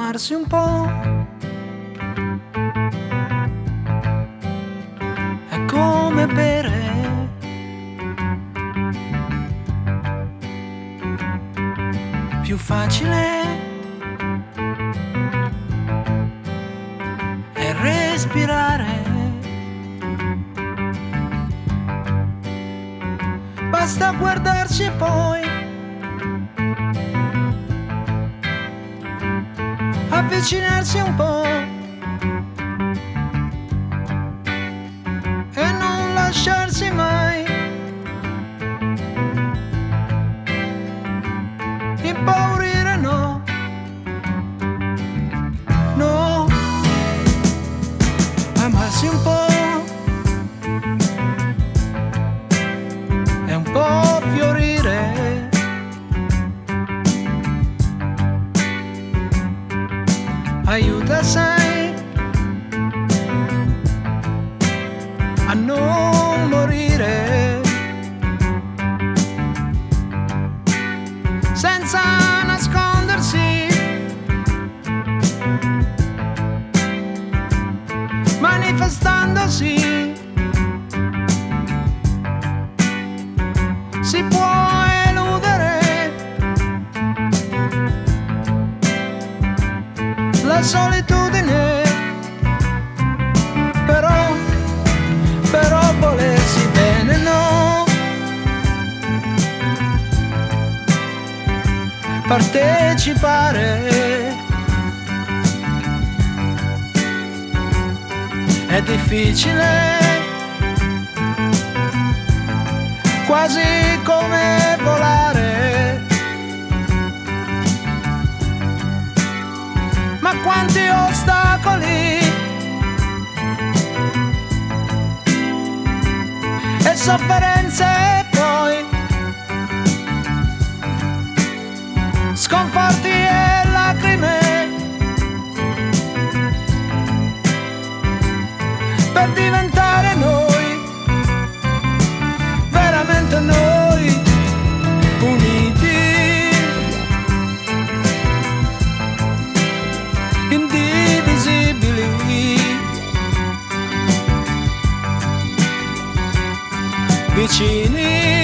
amarsi un po'. È come bere. Più facile è respirare. Basta guardarci e poi avvicinarsi un po' e non lasciarsi mai impaurire, no, no, amarsi un po' e un po' fiorire. Aiuta, sai, a non morire senza nascondersi, manifestandosi. Si può eludere la solitudine, però volersi bene, no, partecipare è difficile, quasi come volare. Ma quanti ostacoli e sofferenze, e poi sconforti e lacrime per diventare noi, veramente noi, uniti, indivisibili, vicini.